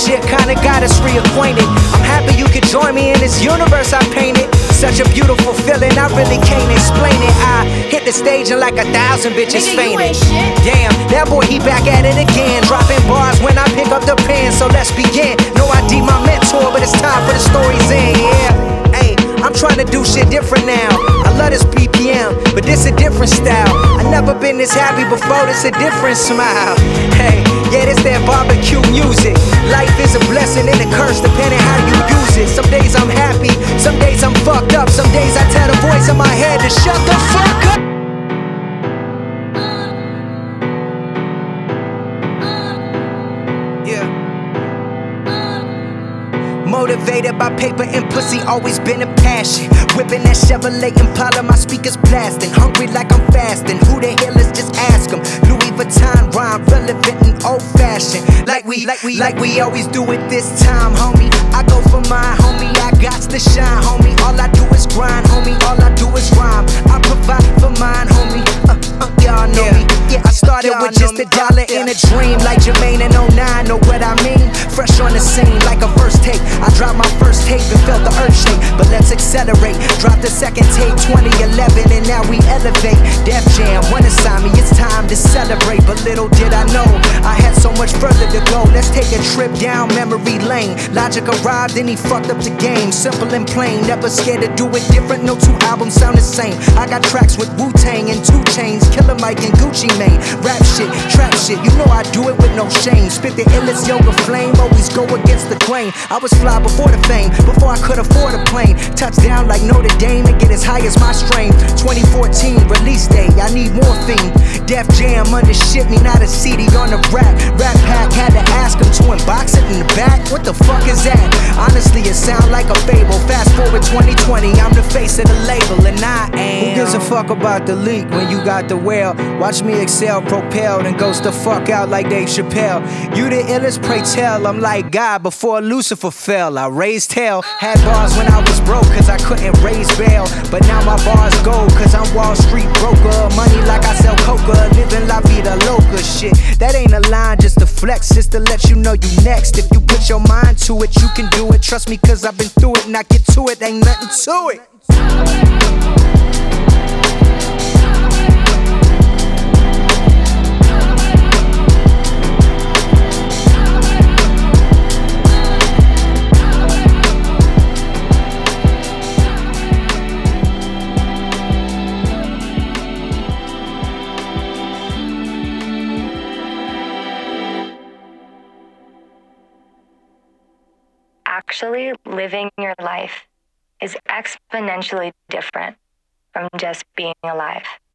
shit kinda got us reacquainted. I'm happy you could join me in this universe I painted. Such a beautiful feeling, I really can't explain it. I hit the stage and like 1,000 bitches fainted. Damn, that boy, he back at it again. Dropping bars when I pick up the pen, so let's begin. No ID my mentor, but it's time for the story's end, yeah. Hey, I'm trying to do shit different now. I love this BPM, but this a different style. I never been this happy before, this a different smile. Hey, yeah, this that barbecue music. Life is a blessing and a curse depending how you use it. Some days I'm happy, some days I'm fucked up. Some days I tell the voice in my head to shut the fuck up. Yeah. Motivated by paper and pussy, always been a passion. Whipping that Chevrolet Impala, my speakers blasting. Hungry like I'm fasting, who the hell is, just ask them. Louis Vuitton rhyme, relevant and old fashioned. Like we always do it this time, homie. I go for mine, homie, I got to shine, homie. All I do is grind, homie, all I do is rhyme. I provide for mine, homie, y'all know me. Yeah, I started with just $1 in a dream. Like Jermaine in '09, know what I mean? Fresh on the scene, like a first take. I dropped my first tape and felt the earth shake. But let's accelerate. Dropped the second tape 2011 and now we elevate. Def Jam, wanna sign me, it's time to celebrate. But little did I know, I had so much further to go. Let's take a trip down memory lane. Logic arrived and he fucked up the game. Simple and plain, never scared to do it different. No two albums sound the same. I got tracks with Wu-Tang and 2 Chainz, Killer Mike and Gucci Mane. Rap shit, trap shit, you know I do it with no shame. Spit the illest yoga flame, always go against the grain. I was fly before the fame, before I could afford a plane. Touchdown like Notre Dame and get as high as my strain. 2014 release day, I need morphine. Def Jam under shit me, not a CD on the rack. Rap Pack had to ask him to unbox it in the back. What the fuck is that? Honestly, it sound like a fable. Fast forward 2020, I'm the face of the label and I am. Who gives a fuck about the leak when you got the whale? Watch me excel, propelled and goes the fuck out like Dave Chappelle. You the illest, pray tell. I'm like God before Lucifer fell. I raised hell, had bars when I was broke cause I couldn't raise bail. But now my bars gold cause I'm Wall Street broker. Money like I sell coca, living la vida loca. Shit, that ain't a line, just a flex, just to let you know you next. If you put your mind to it, you can do it. Trust me cause I've been through it and I get to it, ain't nothing to it. Actually, living your life is exponentially different from just being alive.